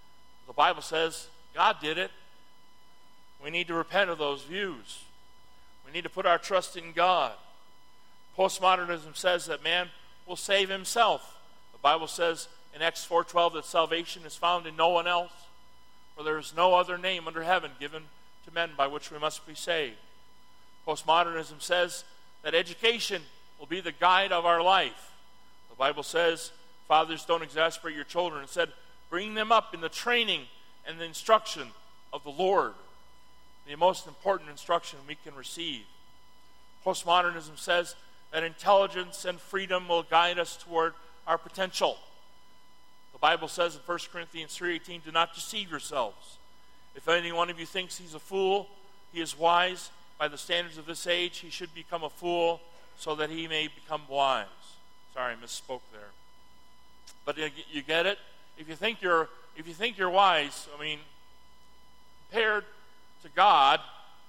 the Bible says God did it. We need to repent of those views. We need to put our trust in God. Postmodernism says that man will save himself. The Bible says in Acts four twelve that salvation is found in no one else, for there is no other name under heaven given to men by which we must be saved. Postmodernism says that education will be the guide of our life. The Bible says, fathers, don't exasperate your children. It said, bring them up in the training and the instruction of the Lord, the most important instruction we can receive. Postmodernism says that intelligence and freedom will guide us toward our potential. The Bible says in First Corinthians three eighteen, do not deceive yourselves. If any one of you thinks he's a fool, he is wise. By the standards of this age, he should become a fool so that he may become wise. Sorry, I misspoke there. But you get it? If you think you're, if you think you're wise, I mean, compared to God,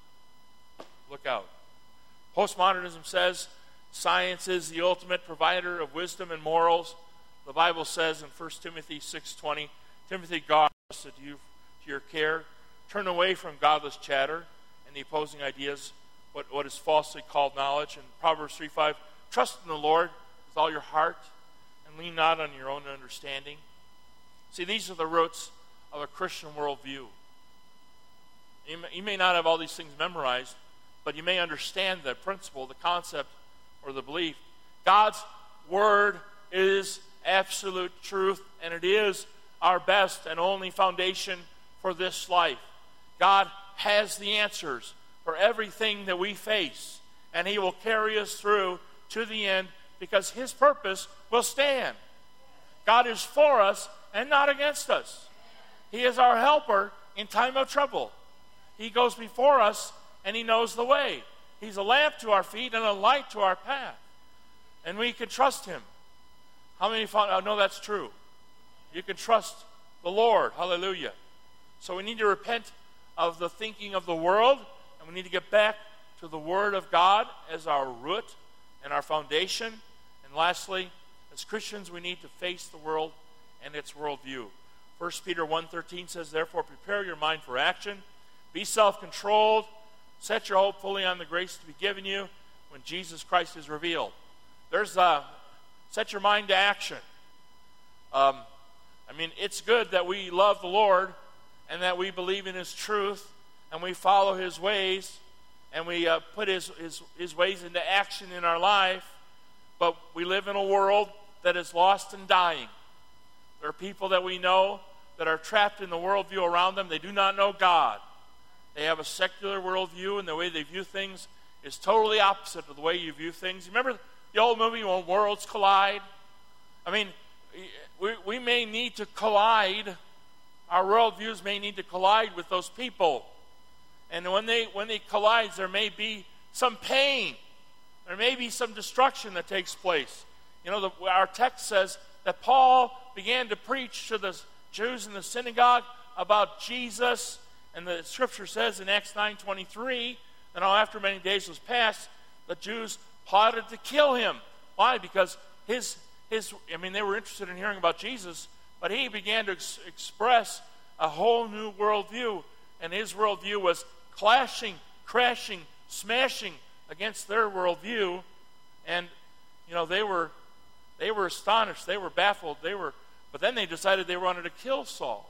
look out. Postmodernism says science is the ultimate provider of wisdom and morals. The Bible says in First Timothy six twenty, Timothy, God trusted you to your care. Turn away from godless chatter and the opposing ideas, what, what is falsely called knowledge. And Proverbs three five, trust in the Lord with all your heart and lean not on your own understanding. See, these are the roots of a Christian worldview. You may, you may not have all these things memorized, but you may understand the principle, the concept, or the belief. God's Word is absolute truth, and it is our best and only foundation for this life. God has the answers for everything that we face, and He will carry us through to the end because His purpose will stand. God is for us and not against us. He is our helper in time of trouble. He goes before us, and He knows the way. He's a lamp to our feet and a light to our path. And we can trust Him. How many found, oh, know that's true? You can trust the Lord. Hallelujah. So we need to repent of the thinking of the world, and we need to get back to the Word of God as our root and our foundation. And lastly, as Christians, we need to face the world and its worldview. First Peter one thirteen says, therefore, prepare your mind for action. Be self-controlled. Set your hope fully on the grace to be given you when Jesus Christ is revealed. There's uh, set your mind to action. Um, I mean, it's good that we love the Lord and that we believe in His truth and we follow His ways and we uh, put his, his, his ways into action in our life, but we live in a world that is lost and dying. There are people that we know that are trapped in the worldview around them. They do not know God. They have a secular worldview, and the way they view things is totally opposite of the way you view things. Remember the old movie When Worlds Collide? I mean, we, we may need to collide. Our worldviews may need to collide with those people. And when they, when they collide, there may be some pain. There may be some destruction that takes place. You know, the, our text says that Paul began to preach to the Jews in the synagogue about Jesus. And the scripture says in Acts nine twenty-three that now after many days was passed, the Jews plotted to kill him. Why? Because his, his I mean, they were interested in hearing about Jesus, but he began to ex- express a whole new worldview. And his worldview was clashing, crashing, smashing against their worldview. And, you know, they were they were astonished. They were baffled. They were, but then they decided they wanted to kill Saul.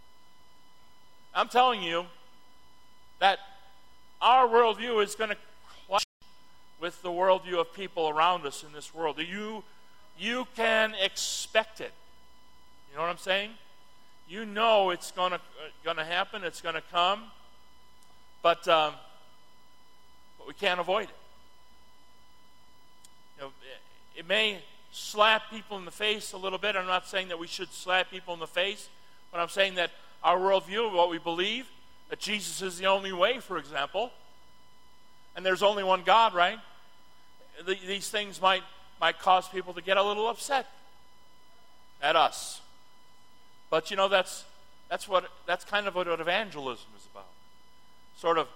I'm telling you that our worldview is going to clash with the worldview of people around us in this world. You, you can expect it. You know what I'm saying? You know it's going to going to happen. It's going to come, but um, but we can't avoid it. You know, it, it may slap people in the face a little bit. I'm not saying that we should slap people in the face, but I'm saying that our worldview of what we believe, that Jesus is the only way, for example, and there's only one God, right? The, these things might might cause people to get a little upset at us. But you know, that's that's what that's kind of what evangelism is about. Sort of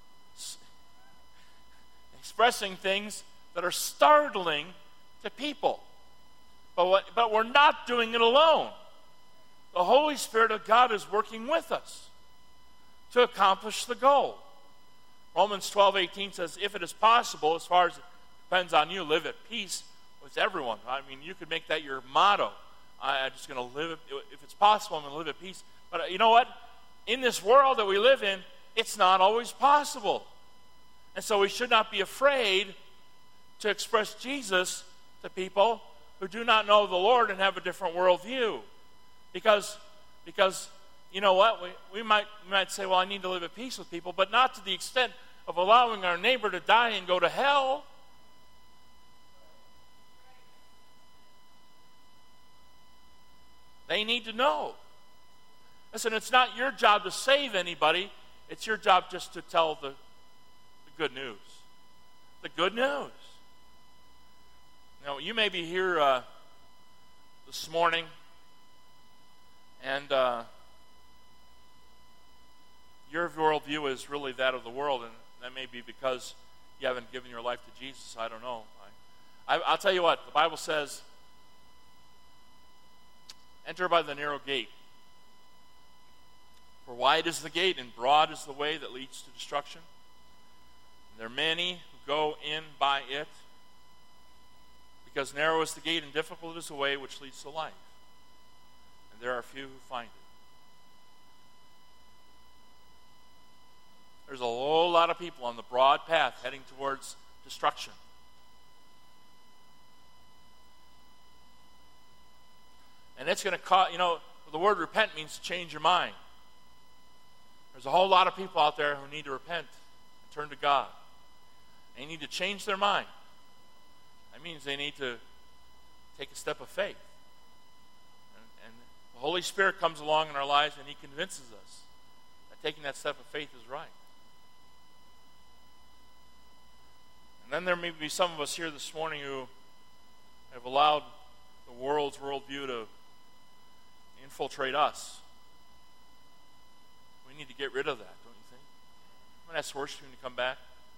expressing things that are startling to people. But what, but we're not doing it alone. the Holy Spirit of God is working with us to accomplish the goal. Romans twelve eighteen says, if it is possible, as far as it depends on you, live at peace with everyone. I mean, you could make that your motto. I'm just going to live, if it's possible, I'm going to live at peace. But you know what? In this world that we live in, it's not always possible. And so we should not be afraid to express Jesus to people who do not know the Lord and have a different worldview. Because, because you know what? We, we, might, we might say, well, I need to live at peace with people, but not to the extent of allowing our neighbor to die and go to hell. They need to know. Listen, it's not your job to save anybody. It's your job just to tell the, the good news. The good news. You know, you may be here uh, this morning, and uh, your worldview is really that of the world, and that may be because you haven't given your life to Jesus. I don't know. I, I, I'll tell you what, the Bible says, enter by the narrow gate. For wide is the gate and broad is the way that leads to destruction. And there are many who go in by it, because narrow is the gate and difficult is the way which leads to life. And there are few who find it. There's a whole lot of people on the broad path heading towards destruction. And it's going to cause, you know, the word repent means to change your mind. There's a whole lot of people out there who need to repent and turn to God. They need to change their mind. That means they need to take a step of faith. And, and the Holy Spirit comes along in our lives and He convinces us that taking that step of faith is right. And then there may be some of us here this morning who have allowed the world's worldview to infiltrate us. We need to get rid of that, don't you think? I'm going to ask the worship team to come back.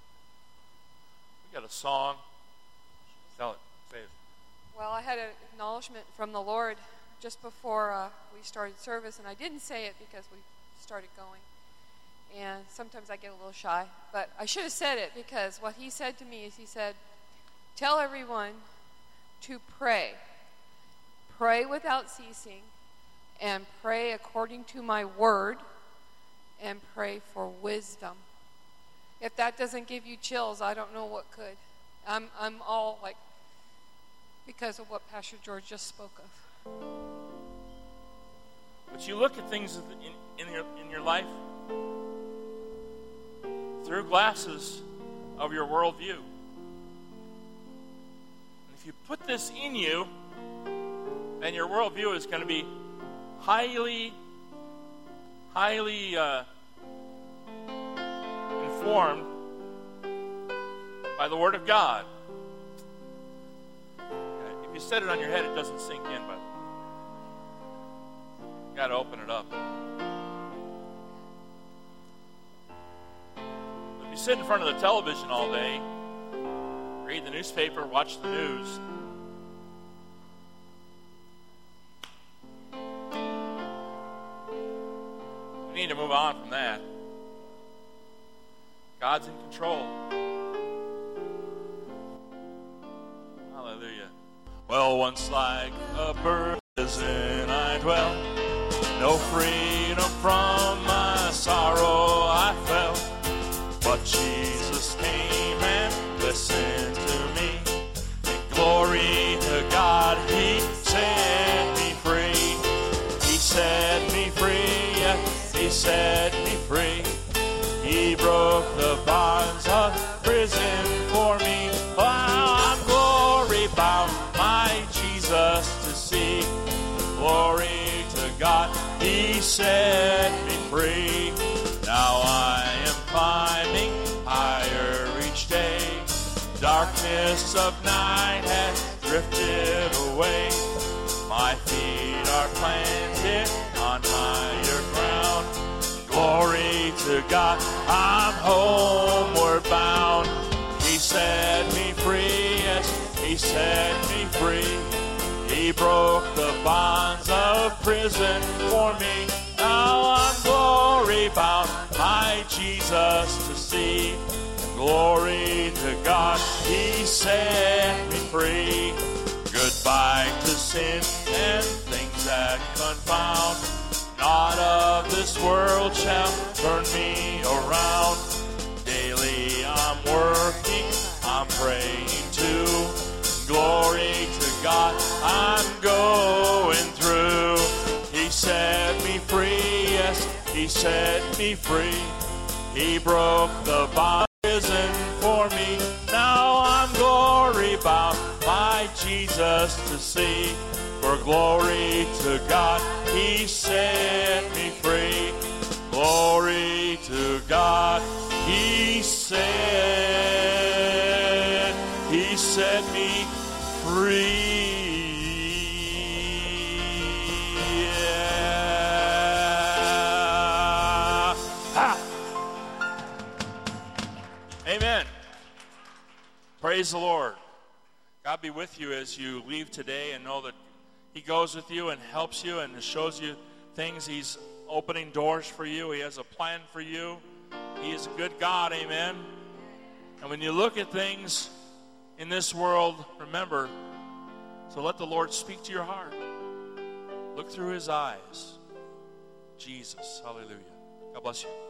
We got a song. Tell it. Say it. Well, I had an acknowledgement from the Lord just before uh, we started service, and I didn't say it because we started going. And sometimes I get a little shy, but I should have said it, because what He said to me is He said, tell everyone to pray. Pray without ceasing, and pray according to my word, and pray for wisdom. If that doesn't give you chills, I don't know what could. I'm I'm all like, because of what Pastor George just spoke of. But you look at things in, in, your, in your life through glasses of your worldview. And if you put this in you, then your worldview is going to be highly, highly uh, informed by the Word of God. If you set it on your head, it doesn't sink in, but you got to open it up. If you sit in front of the television all day, read the newspaper, watch the news, we need to move on from that. God's in control. Hallelujah. Well, once like a prison I dwelt, no freedom from my sorrow I felt. But Jesus came and listened to me. And glory to God, He set me free. He set me free, yes, He set me free. He broke the bonds of prison for me. Wow, I'm glory bound, my Jesus to see. Glory to God, He set me free. Now I am climbing higher each day. Darkness of night has drifted away. My feet are planted on higher ground. Glory to God, I'm homeward bound. He set me free, yes, He set me free. He broke the bonds of prison for me. Now I'm glory bound, my Jesus to see. Glory to God, he set me free. Goodbye to sin and things that confound. Not of this world shall turn me around. Daily I'm working, I'm praying too. Glory to God, I'm going through. He set me free, yes, he set me free. He broke the prison for me. Now I'm glory bound, my Jesus to see. For glory to God, he set me free. Glory to God, he set, he set me free. Yeah. Ha. Amen. Praise the Lord. God be with you as you leave today, and know that he goes with you and helps you and shows you things. He's opening doors for you. He has a plan for you. He is a good God, amen. And when you look at things in this world, remember to let the Lord speak to your heart. Look through his eyes. Jesus, hallelujah. God bless you.